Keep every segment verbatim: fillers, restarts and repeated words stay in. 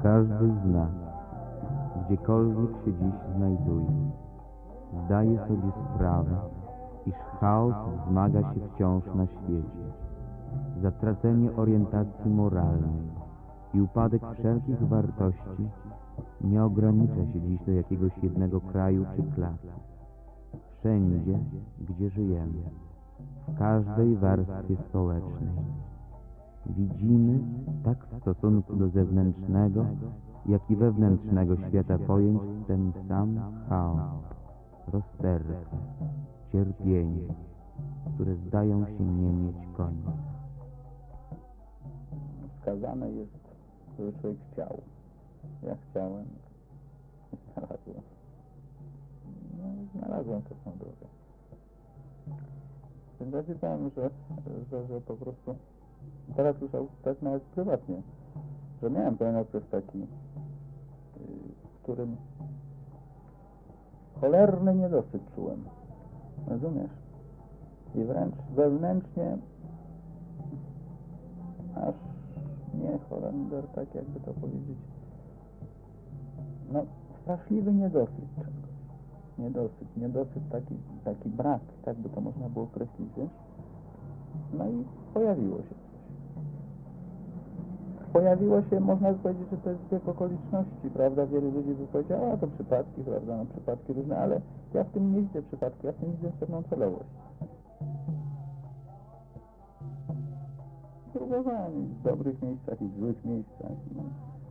Każdy z nas, gdziekolwiek się dziś znajduje, zdaje sobie sprawę, iż chaos wzmaga się wciąż na świecie. Zatracenie orientacji moralnej i upadek wszelkich wartości nie ogranicza się dziś do jakiegoś jednego kraju czy klasy. Wszędzie, gdzie żyjemy, w każdej warstwie społecznej, widzimy tak w stosunku do zewnętrznego, jak i wewnętrznego świata pojęć ten sam chaos, rozterkę, cierpienie, które zdają się nie mieć końca. Wskazane jest, żeby człowiek chciał. Ja chciałem i znalazłem. No, znalazłem tę drogę. W tym razie powiem, że, że, że po prostu teraz już tak nawet prywatnie, że miałem pewien okres taki, w którym cholerny niedosyt czułem. Rozumiesz? I wręcz wewnętrznie aż nie Holender, tak jakby to powiedzieć, no straszliwy niedosyt czegoś. Niedosyt, niedosyt, taki, taki brak, tak by to można było określić, wiesz? No i pojawiło się coś. Pojawiło się, można powiedzieć, że to jest zbieg okoliczności, prawda? Wielu ludzi by powiedziało, a to przypadki, prawda? No przypadki różne, ale ja w tym nie widzę przypadku, ja w tym widzę pewną celowość. Próbowałem w dobrych miejscach i w złych miejscach. No.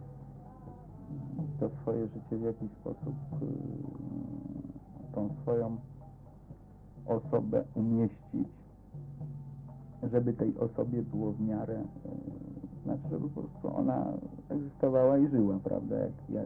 To swoje życie w jakiś sposób, yy, tą swoją osobę umieścić, żeby tej osobie było w miarę, yy, znaczy, żeby po prostu ona egzystowała i żyła, prawda, jak, jak,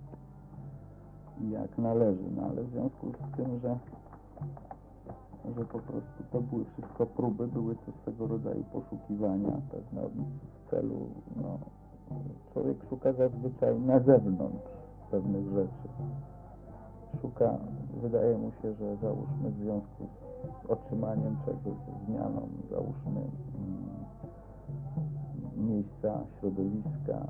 jak należy. No ale w związku z tym, że że po prostu to były wszystko próby, były to swego rodzaju poszukiwania, tak, no, w celu, no, człowiek szuka zazwyczaj na zewnątrz pewnych rzeczy. Szuka, wydaje mu się, że załóżmy w związku z otrzymaniem czegoś, ze zmianą, załóżmy mm, miejsca, środowiska,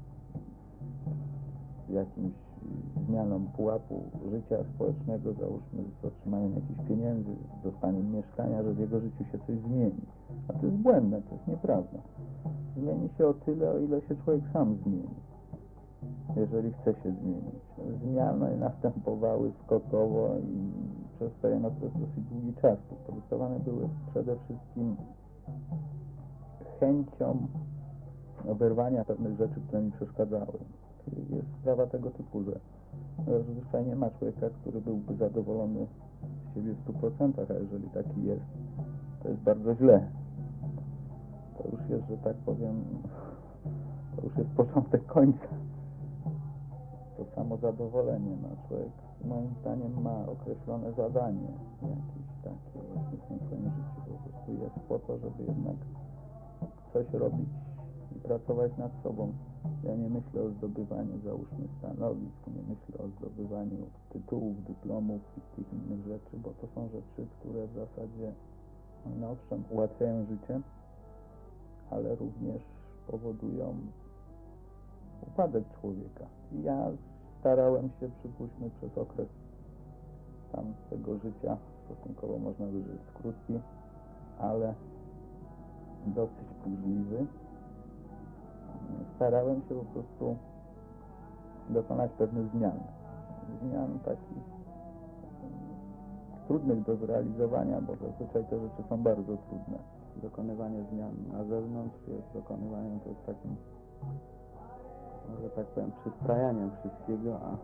jakimś zmianą pułapu życia społecznego, załóżmy z otrzymaniem jakichś pieniędzy, z dostaniem mieszkania, że w jego życiu się coś zmieni. A to jest błędne, to jest nieprawda. Zmieni się o tyle, o ile się człowiek sam zmieni, jeżeli chce się zmienić. Zmiany następowały skokowo i przez pewien okres dosyć długi czas. Produkowane były przede wszystkim chęcią oberwania pewnych rzeczy, które mi przeszkadzały. Jest sprawa tego typu, że zazwyczaj nie ma człowieka, który byłby zadowolony z siebie w stu procentach, a jeżeli taki jest, to jest bardzo źle. To już jest, że tak powiem, to już jest początek końca. To samo zadowolenie. No, człowiek moim zdaniem ma określone zadanie jakieś takie właśnie w tym swoim życiu. Po prostu jest po to, żeby jednak coś robić i pracować nad sobą. Ja nie myślę o zdobywaniu, załóżmy, stanowisk, nie myślę o zdobywaniu tytułów, dyplomów i tych innych rzeczy, bo to są rzeczy, które w zasadzie, no owszem, ułatwiają życie, ale również powodują upadek człowieka. I ja starałem się, przypuśćmy, przez okres tam tego życia, stosunkowo można by rzec krótki, ale dosyć burzliwy, starałem się po prostu dokonać pewnych zmian. Zmian takich trudnych do zrealizowania, bo zazwyczaj te rzeczy są bardzo trudne. Dokonywanie zmian na zewnątrz jest dokonywaniem to jest takim, że tak powiem, przystrajaniem wszystkiego, a,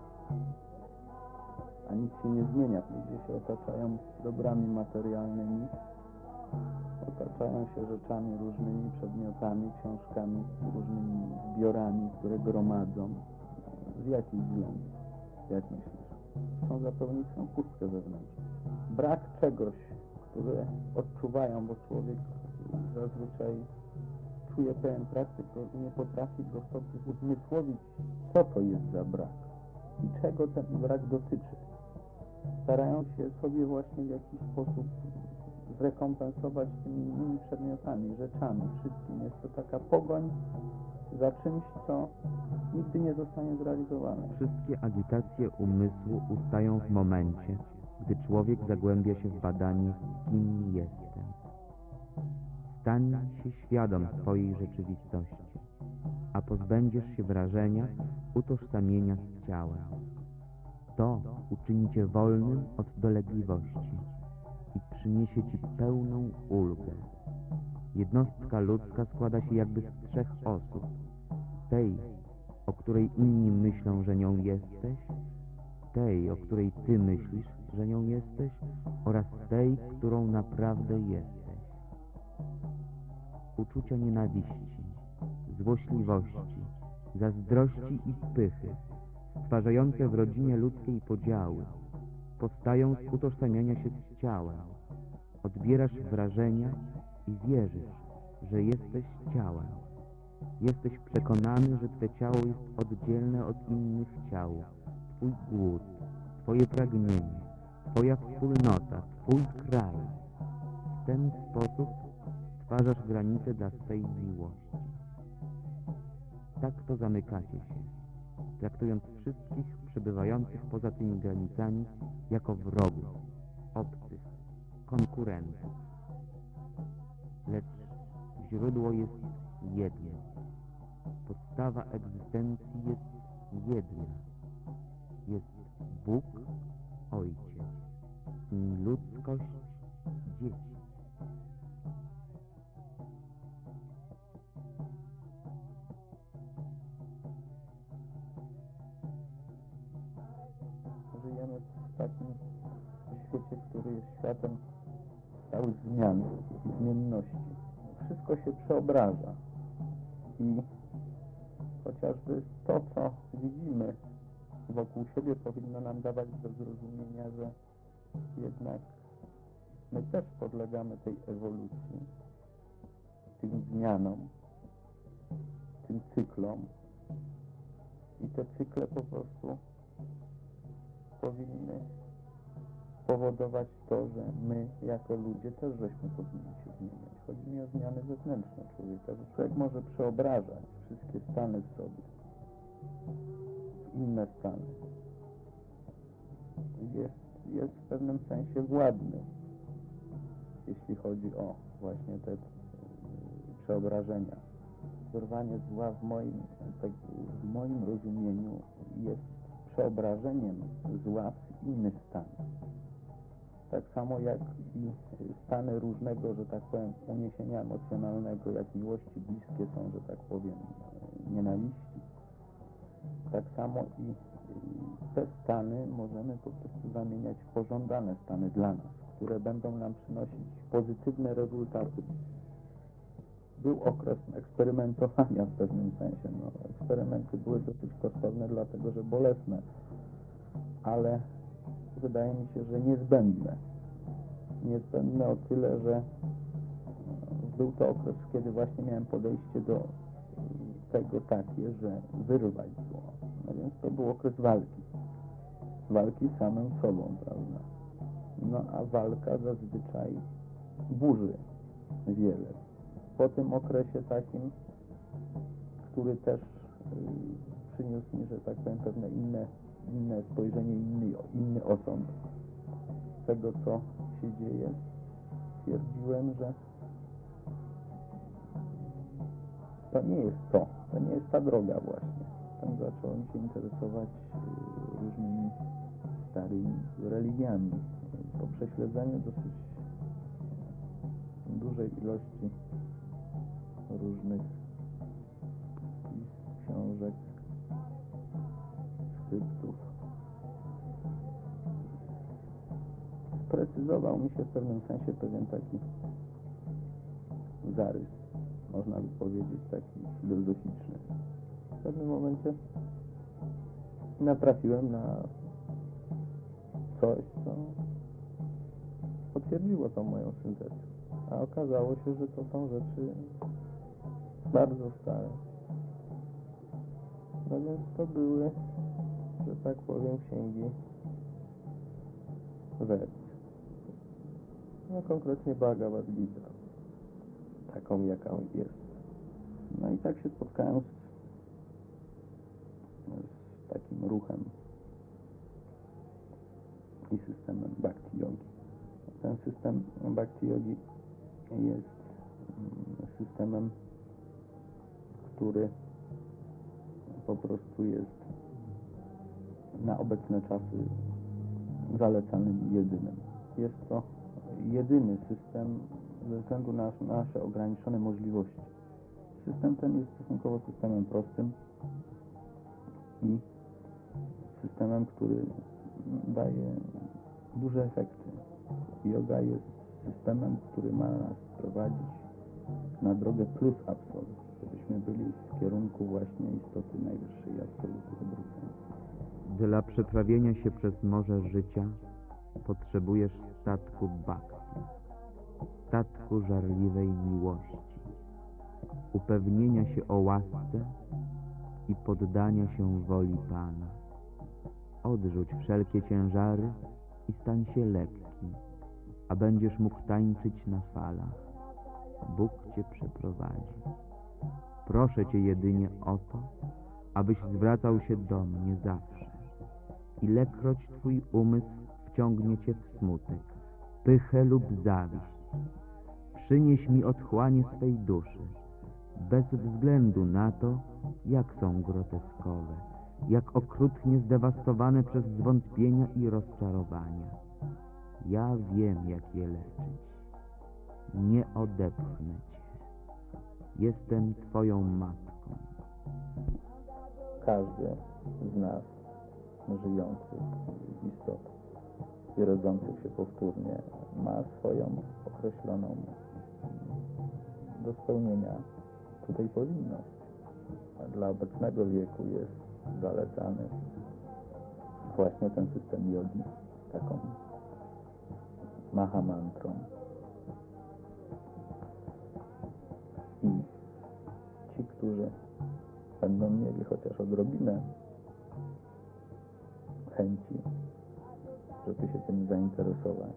a nic się nie zmienia. Ludzie się otaczają dobrami materialnymi, otaczają się rzeczami różnymi, przedmiotami, książkami, różnymi zbiorami, które gromadzą. Z jakich względów? Jak myślisz? Chcą zapełnić swoją pustkę wewnętrzną. Brak czegoś, które odczuwają, bo człowiek zazwyczaj czuje pewien brak, tylko nie potrafi go sobie uzmysłowić, co to jest za brak i czego ten brak dotyczy. Starają się sobie właśnie w jakiś sposób zrekompensować tymi innymi przedmiotami, rzeczami, wszystkim. Jest to taka pogoń za czymś, co nigdy nie zostanie zrealizowane. Wszystkie agitacje umysłu ustają w momencie, gdy człowiek zagłębia się w badanie, kim jestem. Stań się świadom swojej rzeczywistości, a pozbędziesz się wrażenia utożsamienia z ciałem. To uczyni cię wolnym od dolegliwości i przyniesie ci pełną ulgę. Jednostka ludzka składa się jakby z trzech osób. Tej, o której inni myślą, że nią jesteś, tej, o której ty myślisz, że nią jesteś, oraz tej, którą naprawdę jesteś. Uczucia nienawiści, złośliwości, zazdrości i pychy, stwarzające w rodzinie ludzkiej podziały, powstają z utożsamiania się z ciałem. Odbierasz wrażenia i wierzysz, że jesteś ciałem. Jesteś przekonany, że twe ciało jest oddzielne od innych ciał. Twój głód, twoje pragnienie, twoja wspólnota, twój kraj. W ten sposób stwarzasz granice dla swej miłości. Tak to zamykacie się, traktując wszystkich przebywających poza tymi granicami jako wrogów, obcych, konkurentów. Lecz źródło jest jedno. Podstawa egzystencji jest jedna. Jest Bóg, Ojciec i ludzkość, dzieci. Żyjemy w takim świecie, który jest światem stałych zmian i zmienności. Wszystko się przeobraża i chociażby to, co widzimy wokół siebie, powinno nam dawać do zrozumienia, że jednak my też podlegamy tej ewolucji, tym zmianom, tym cyklom i te cykle po prostu powinny powodować to, że my jako ludzie też żeśmy powinni się zmieniać. Chodzi mi o zmiany wewnętrzne człowieka, że człowiek może przeobrażać wszystkie stany w sobie w inne stany. Jest, jest w pewnym sensie władny, jeśli chodzi o właśnie te przeobrażenia. Zerwanie zła w moim, tak, w moim rozumieniu jest przeobrażeniem zła w inny stan. Tak samo jak i stany różnego, że tak powiem, uniesienia emocjonalnego, jak miłości bliskie są, że tak powiem, nienawiści. Tak samo i te stany możemy po prostu zamieniać w pożądane stany dla nas, które będą nam przynosić pozytywne rezultaty. Był okres eksperymentowania w pewnym sensie. No, eksperymenty były dosyć kosztowne, dlatego że bolesne, ale wydaje mi się, że niezbędne. Niezbędne o tyle, że był to okres, kiedy właśnie miałem podejście do tego takie, że wyrwać zło. No więc to był okres walki. Walki z samym sobą, prawda? No a walka zazwyczaj burzy wiele. Po tym okresie takim, który też yy, przyniósł mi, że tak powiem, pewne inne, inne spojrzenie, inny, inny osąd tego, co się dzieje, stwierdziłem, że to nie jest to, to nie jest ta droga właśnie. Tam zacząłem się interesować yy, różnymi starymi religiami. Po prześledzeniu dosyć dużej ilości różnych pism, książek, skryptów, sprecyzował mi się w pewnym sensie pewien taki zarys, można by powiedzieć, taki filozoficzny. W pewnym momencie natrafiłem na coś, co potwierdziło tą moją syntezę. A okazało się, że to są rzeczy bardzo stare. No więc to były, że tak powiem, księgi Ved. No konkretnie Bhagavad Gita. Taką, jaką jest. No i tak się spotkałem z z takim ruchem i systemem Bhakti Yogi. Ten system Bhakti Yogi jest systemem, który po prostu jest na obecne czasy zalecanym i jedynym. Jest to jedyny system ze względu na nasze ograniczone możliwości. System ten jest stosunkowo systemem prostym i systemem, który daje duże efekty. Yoga jest systemem, który ma nas prowadzić na drogę plus absolut, żebyśmy byli w kierunku właśnie istoty najwyższej absolutu obrócenia. Dla przeprawienia się przez morze życia potrzebujesz statku bhakti, statku żarliwej miłości, upewnienia się o łasce i poddania się woli Pana. Odrzuć wszelkie ciężary i stań się lekki, a będziesz mógł tańczyć na falach. Bóg Cię przeprowadzi. Proszę Cię jedynie o to, abyś zwracał się do mnie zawsze. Ilekroć Twój umysł wciągnie Cię w smutek, pychę lub zawiść, przynieś mi otchłanie swej duszy, bez względu na to, jak są groteskowe, jak okrutnie zdewastowane przez zwątpienia i rozczarowania. Ja wiem, jak je leczyć. Nie odepchnę Cię. Jestem Twoją matką. Każdy z nas, żyjących istot i rodzących się powtórnie, ma swoją określoną do spełnienia tutaj powinność. A dla obecnego wieku jest zalecany właśnie ten system jogi, taką mahamantrą. I ci, którzy będą mieli chociaż odrobinę chęci, żeby się tym zainteresować,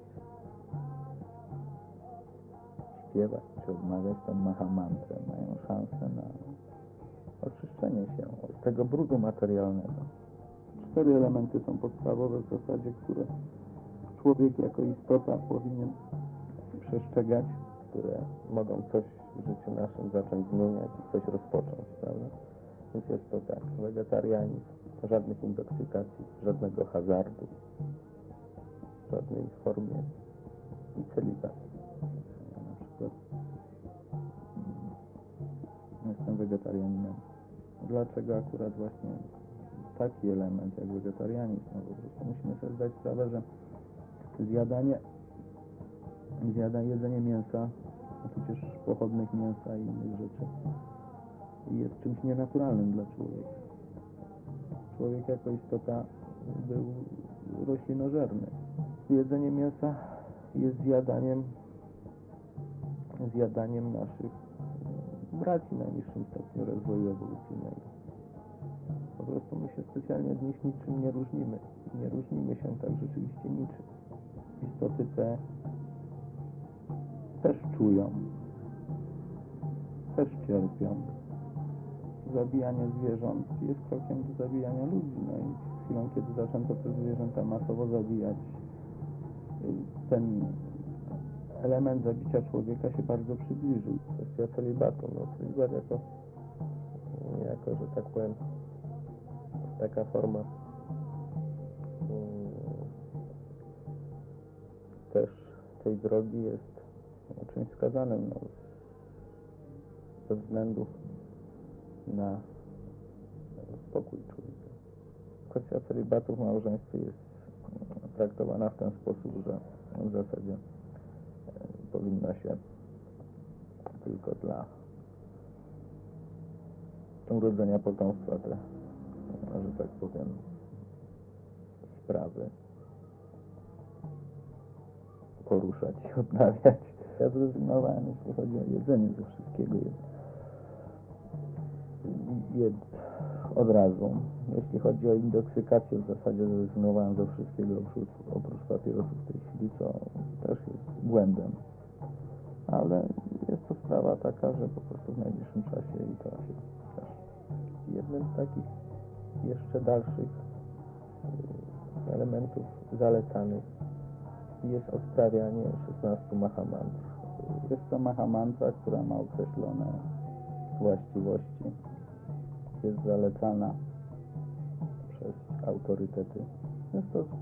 śpiewać czy odmawiać tę mahamantrę, mają szansę na oczyszczenie się od tego brudu materialnego. Cztery elementy są podstawowe w zasadzie, które człowiek jako istota powinien przestrzegać, które mogą coś w życiu naszym zacząć zmieniać i coś rozpocząć, prawda? Więc jest to tak, wegetarianizm, żadnych intoksykacji, żadnego hazardu, żadnej formie i celibat. Ja na przykład jestem wegetarianinem. Dlaczego akurat właśnie taki element jak wegetarianizm? No po prostu musimy sobie zdać sprawę, że zjadanie, zjadanie jedzenie mięsa, tudzież pochodnych mięsa i innych rzeczy jest czymś nienaturalnym dla człowieka. Człowiek jako istota był roślinożerny. Jedzenie mięsa jest zjadaniem zjadaniem naszych braci w najniższym stopniu rozwoju ewolucyjnego. Po prostu my się specjalnie od nich niczym nie różnimy. Nie różnimy się tak rzeczywiście niczym. Istoty te też czują, też cierpią. Zabijanie zwierząt jest krokiem do zabijania ludzi. No i chwilą, kiedy zaczęto te zwierzęta masowo zabijać, ten element zabicia człowieka się bardzo przybliżył. Kwestia celibatu. No, celibat jako, jako, że tak powiem, taka forma um, też tej drogi jest czymś wskazanym, no, ze względu na spokój człowieka. Kwestia celibatu w małżeństwie jest traktowana w ten sposób, że w zasadzie powinno się tylko dla urodzenia potomstwa te, że tak powiem, sprawy poruszać i odnawiać. Ja zrezygnowałem, jeśli chodzi o jedzenie, ze wszystkiego jed... Jed... od razu. Jeśli chodzi o intoksykację, w zasadzie zrezygnowałem ze wszystkiego oprócz, oprócz papierosów w tej chwili, co też jest błędem. Ale jest to sprawa taka, że po prostu w najbliższym czasie i to się też jednym z takich jeszcze dalszych y, elementów zalecanych jest odprawianie szesnastu mahamantr. Jest to mahamantra, która ma określone właściwości. Jest zalecana przez autorytety. Jest to yy,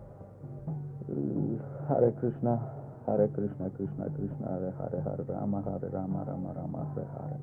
Hare Krishna, Hare Krishna, Krishna Krishna, Hare Hare, Hare Rama, Hare Rama, Rama Rama, Hare Hare.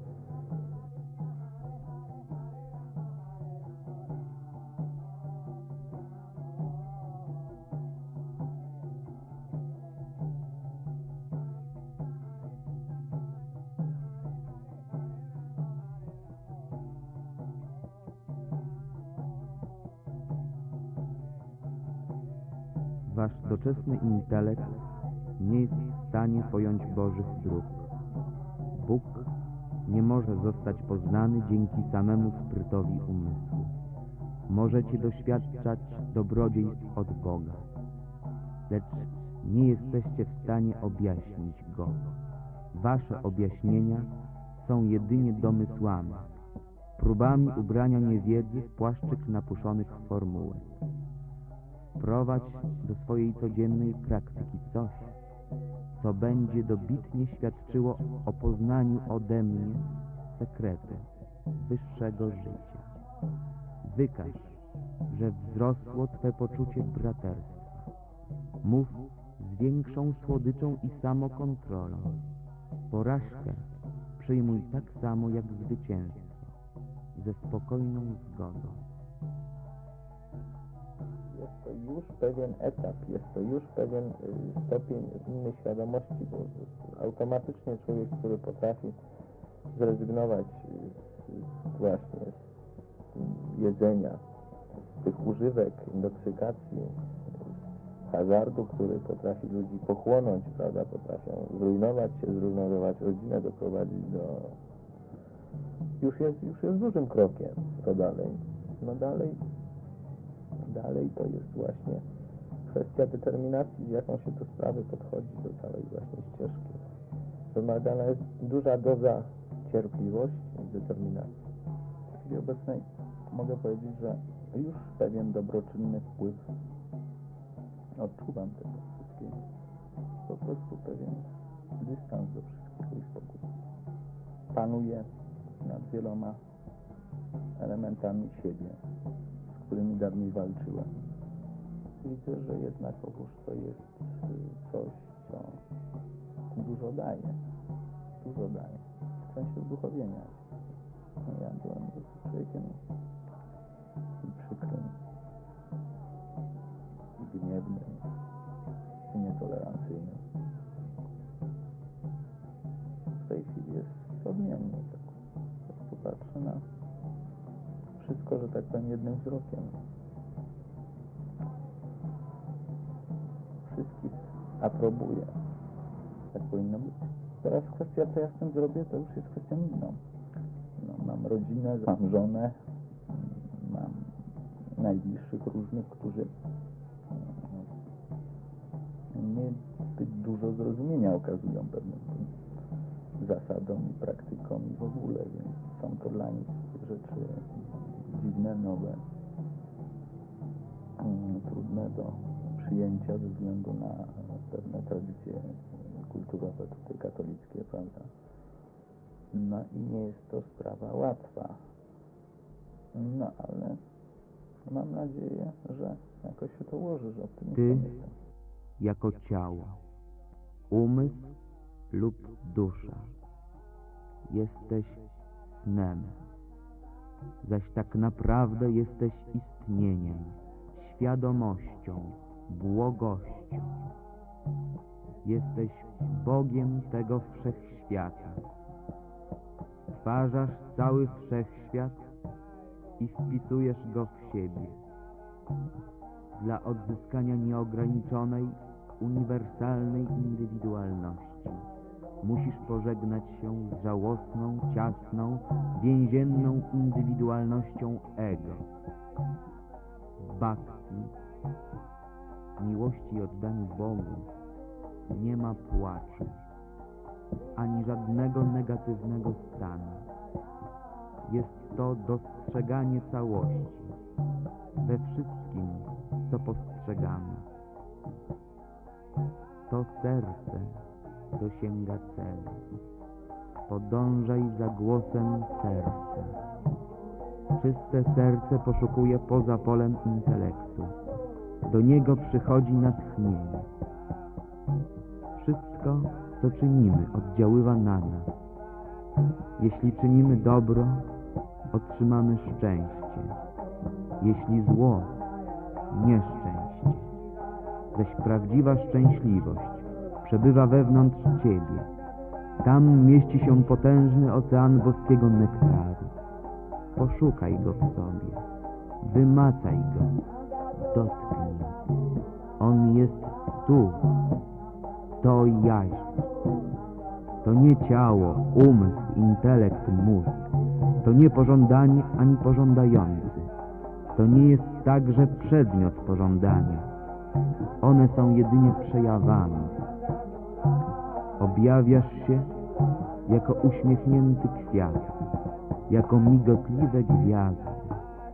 Wasz doczesny intelekt nie jest w stanie pojąć Bożych dróg. Bóg nie może zostać poznany dzięki samemu sprytowi umysłu. Możecie doświadczać dobrodziejstw od Boga, lecz nie jesteście w stanie objaśnić Go. Wasze objaśnienia są jedynie domysłami, próbami ubrania niewiedzy w płaszczyk napuszonych formułek. Wprowadź do swojej codziennej praktyki coś, co będzie dobitnie świadczyło o poznaniu ode mnie sekretu wyższego życia. Wykaż, że wzrosło Twe poczucie braterstwa. Mów z większą słodyczą i samokontrolą. Porażkę przyjmuj tak samo jak zwycięstwo, ze spokojną zgodą. Jest to już pewien etap, jest to już pewien y, stopień innej świadomości, bo automatycznie człowiek, który potrafi zrezygnować z, właśnie z jedzenia, z tych używek, indoksykacji, hazardu, który potrafi ludzi pochłonąć, prawda, potrafią zrujnować się, zrujnować rodzinę, doprowadzić do... Już jest, już jest dużym krokiem. To dalej. No dalej, dalej to jest właśnie kwestia determinacji, z jaką się do sprawy podchodzi, do całej właśnie ścieżki. Wymagana jest duża doza cierpliwości i determinacji. W chwili obecnej mogę powiedzieć, że już pewien dobroczynny wpływ odczuwam tego wszystkiego. Po prostu pewien dystans do wszystkiego i spokój. Panuję nad wieloma elementami siebie, z którymi dawniej walczyłem. Widzę, że jednak oprócz to jest coś, co dużo daje. Dużo daje. W sensie uduchowienia. No ja byłem człowiekiem i przykrym, i gniewnym, i nietolerancyjnym. W tej chwili jest odmiennie. Tak. Po prostu patrzę na wszystko, że tak powiem, jednym wzrokiem. Wszystkich aprobuję. Tak powinno być. Teraz kwestia, co ja z tym zrobię, to już jest kwestią inną. No, mam rodzinę, mam żonę, mam najbliższych różnych, którzy nie zbyt dużo zrozumienia okazują pewnym zasadom i praktykom i w ogóle, więc są to dla nich rzeczy dziwne, nowe, trudne do przyjęcia ze względu na pewne tradycje kulturowe tutaj katolickie, prawda? No i nie jest to sprawa łatwa. No ale mam nadzieję, że jakoś się to ułoży, że optymistą Ty, jestem. jako ciało, umysł lub dusza, jesteś snem, zaś tak naprawdę jesteś istnieniem, świadomością, błogością. Jesteś Bogiem tego wszechświata. Stwarzasz cały wszechświat i wpisujesz go w siebie. Dla odzyskania nieograniczonej, uniwersalnej indywidualności musisz pożegnać się z żałosną, ciasną, więzienną indywidualnością ego. Bhakti, miłości i oddaniu Bogu, nie ma płaczu, ani żadnego negatywnego stanu. jest to dostrzeganie całości we wszystkim, co postrzegamy. To serce dosięga celu. Podążaj za głosem serca. Czyste serce poszukuje poza polem intelektu. Do niego przychodzi natchnienie. Wszystko, co czynimy, oddziaływa na nas. Jeśli czynimy dobro, otrzymamy szczęście. Jeśli zło, nieszczęście. Zaś prawdziwa szczęśliwość przebywa wewnątrz Ciebie. Tam mieści się potężny ocean boskiego nektaru. Poszukaj go w sobie, wymacaj go, dotknij. On jest tu, to jaźń. To nie ciało, umysł, intelekt, mózg. To nie pożądanie ani pożądający. To nie jest także przedmiot pożądania. One są jedynie przejawami. Objawiasz się jako uśmiechnięty kwiat, jako migotliwe gwiazdy.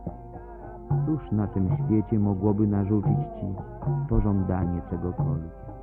Cóż na tym świecie mogłoby narzucić Ci pożądanie czegokolwiek?